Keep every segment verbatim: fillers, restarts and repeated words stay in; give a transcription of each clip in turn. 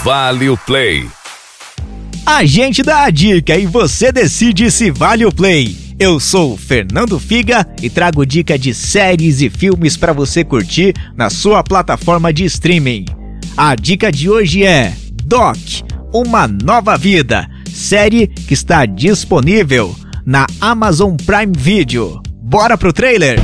Vale o Play. A gente dá a dica e você decide se vale o play. Eu sou o Fernando Figa e trago dica de séries e filmes para você curtir na sua plataforma de streaming. A dica de hoje é Doc, Uma Nova Vida, série que está disponível na Amazon Prime Video. Bora pro trailer?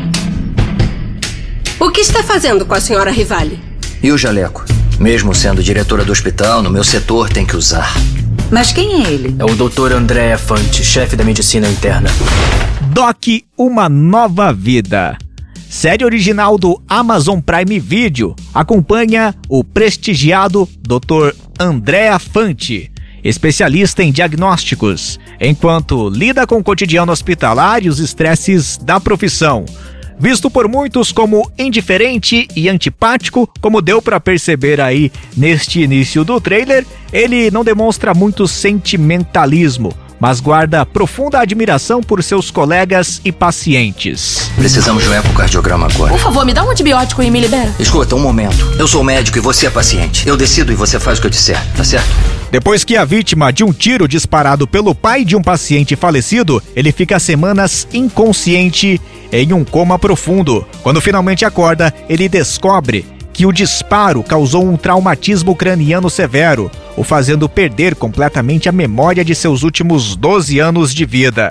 O que está fazendo com a senhora Rivali? E o jaleco? Mesmo sendo diretora do hospital, no meu setor tem que usar. Mas quem é ele? É o doutor Andrea Fante, chefe da medicina interna. Doc, Uma Nova Vida. Série original do Amazon Prime Video acompanha o prestigiado doutor Andrea Fante, especialista em diagnósticos, enquanto lida com o cotidiano hospitalar e os estresses da profissão. Visto por muitos como indiferente e antipático, como deu para perceber aí neste início do trailer, ele não demonstra muito sentimentalismo, mas guarda profunda admiração por seus colegas e pacientes. Precisamos de um ecocardiograma agora. Por favor, me dá um antibiótico e me libera. Escuta, um momento. Eu sou médico e você é paciente. Eu decido e você faz o que eu disser, tá certo? Depois que a vítima de um tiro disparado pelo pai de um paciente falecido, ele fica semanas inconsciente em um coma profundo. Quando finalmente acorda, ele descobre que o disparo causou um traumatismo craniano severo, o fazendo perder completamente a memória de seus últimos doze anos de vida.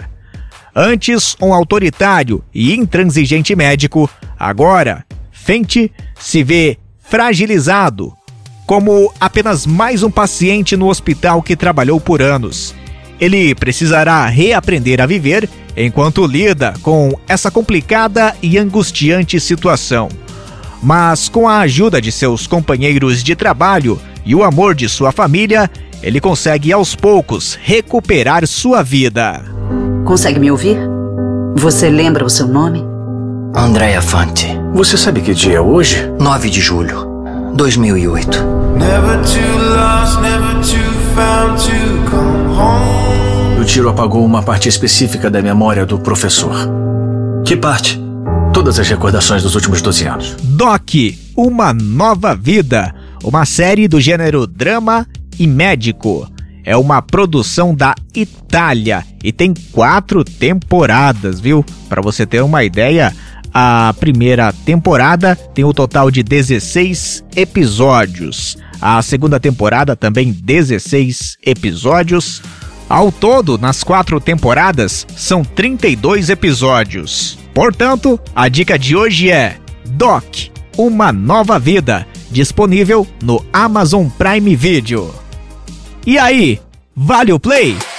Antes um autoritário e intransigente médico, agora Fante se vê fragilizado como apenas mais um paciente no hospital que trabalhou por anos. Ele precisará reaprender a viver enquanto lida com essa complicada e angustiante situação. Mas com a ajuda de seus companheiros de trabalho e o amor de sua família, ele consegue aos poucos recuperar sua vida. Consegue me ouvir? Você lembra o seu nome? Andrea Fante. Você sabe que dia é hoje? nove de julho, dois mil e oito. Never too lost, never too found to come home. O tiro apagou uma parte específica da memória do professor. Que parte? Todas as recordações dos últimos doze anos. Doc, Uma Nova Vida, uma série do gênero drama e médico. É uma produção da Itália e tem quatro temporadas, viu? Para você ter uma ideia, a primeira temporada tem um total de dezesseis episódios. A segunda temporada também dezesseis episódios. Ao todo, nas quatro temporadas, são trinta e dois episódios. Portanto, a dica de hoje é Doc, Uma Nova Vida, disponível no Amazon Prime Video. E aí, vale o play?